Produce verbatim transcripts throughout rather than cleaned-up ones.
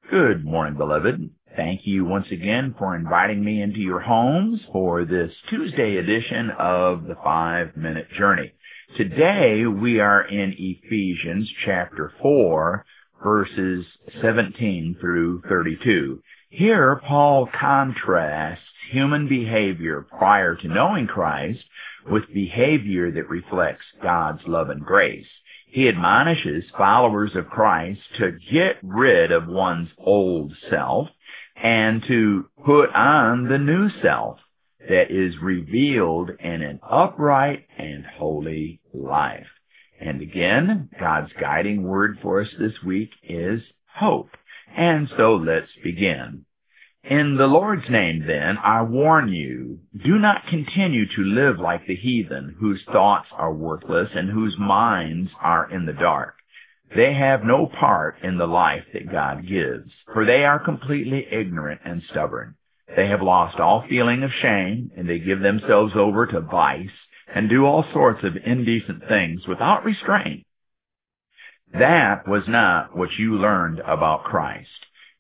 Good morning, beloved. Thank you once again for inviting me into your homes for this Tuesday edition of the Five-Minute Journey. Today we are in Ephesians chapter four, verses seventeen through thirty-two. Here, Paul contrasts human behavior prior to knowing Christ with behavior that reflects God's love and grace. He admonishes followers of Christ to get rid of one's old self and to put on the new self that is revealed in an upright and holy life. And again, God's guiding word for us this week is hope. And so let's begin. In the Lord's name, then, I warn you, do not continue to live like the heathen, whose thoughts are worthless and whose minds are in the dark. They have no part in the life that God gives, for they are completely ignorant and stubborn. They have lost all feeling of shame, and they give themselves over to vice and do all sorts of indecent things without restraint. That was not what you learned about Christ.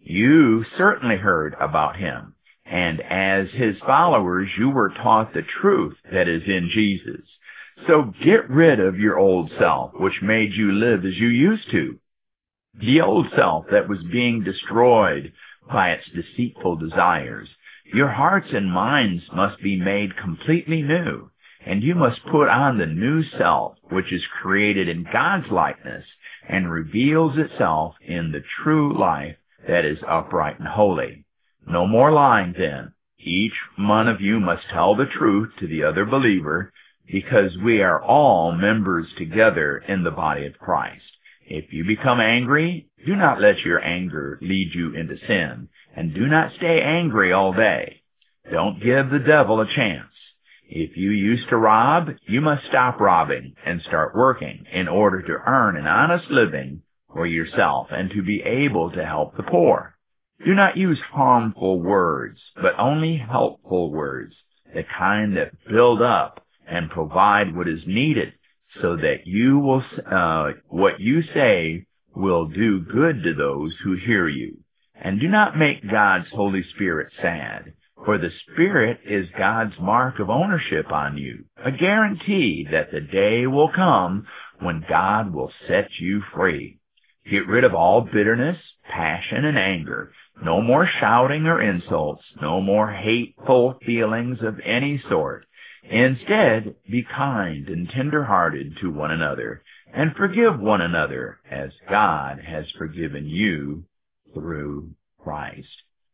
You certainly heard about him, and as his followers, you were taught the truth that is in Jesus. So get rid of your old self, which made you live as you used to. The old self that was being destroyed by its deceitful desires. Your hearts and minds must be made completely new, and you must put on the new self, which is created in God's likeness and reveals itself in the true life that is upright and holy. No more lying then. Each one of you must tell the truth to the other believer, because we are all members together in the body of Christ. If you become angry, do not let your anger lead you into sin, and do not stay angry all day. Don't give the devil a chance. If you used to rob, you must stop robbing and start working in order to earn an honest living for yourself and to be able to help the poor. Do not use harmful words, but only helpful words, the kind that build up and provide what is needed, so that you will, uh, what you say will do good to those who hear you. And do not make God's Holy Spirit sad, for the Spirit is God's mark of ownership on you, a guarantee that the day will come when God will set you free. Get rid of all bitterness, passion, and anger. No more shouting or insults. No more hateful feelings of any sort. Instead, be kind and tender-hearted to one another, and forgive one another as God has forgiven you through Christ.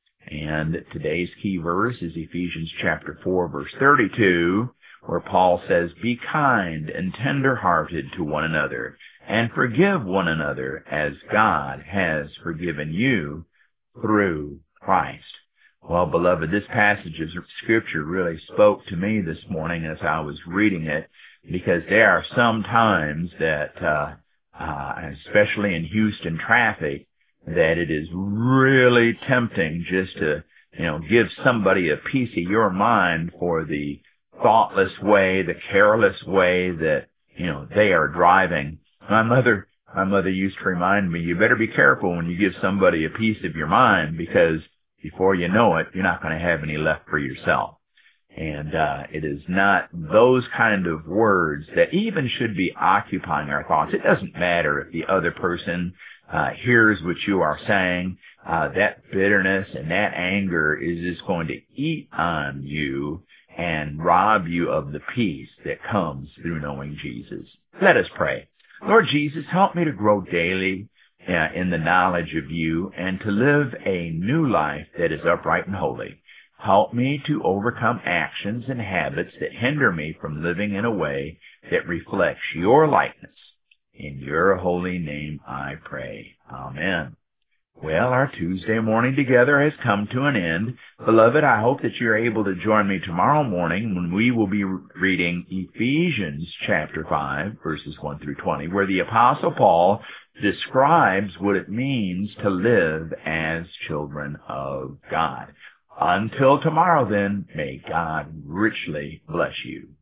And today's key verse is Ephesians chapter four, verse thirty-two, where Paul says, be kind and tender-hearted to one another, and forgive one another as God has forgiven you through Christ. Well, beloved, this passage of Scripture really spoke to me this morning as I was reading it, because there are some times that, uh, uh, especially in Houston traffic, that it is really tempting just to, you know, give somebody a piece of your mind for the thoughtless way, the careless way that, you know, they are driving. My mother, my mother used to remind me, you better be careful when you give somebody a piece of your mind, because before you know it, you're not going to have any left for yourself. And uh, it is not those kind of words that even should be occupying our thoughts. It doesn't matter if the other person uh, hears what you are saying. Uh, that bitterness and that anger is just going to eat on you and rob you of the peace that comes through knowing Jesus. Let us pray. Lord Jesus, help me to grow daily uh, in the knowledge of you and to live a new life that is upright and holy. Help me to overcome actions and habits that hinder me from living in a way that reflects your likeness. In your holy name I pray. Amen. Well, our Tuesday morning together has come to an end. Beloved, I hope that you're able to join me tomorrow morning when we will be reading Ephesians chapter five, verses one through twenty, where the Apostle Paul describes what it means to live as children of God. Until tomorrow, then, may God richly bless you.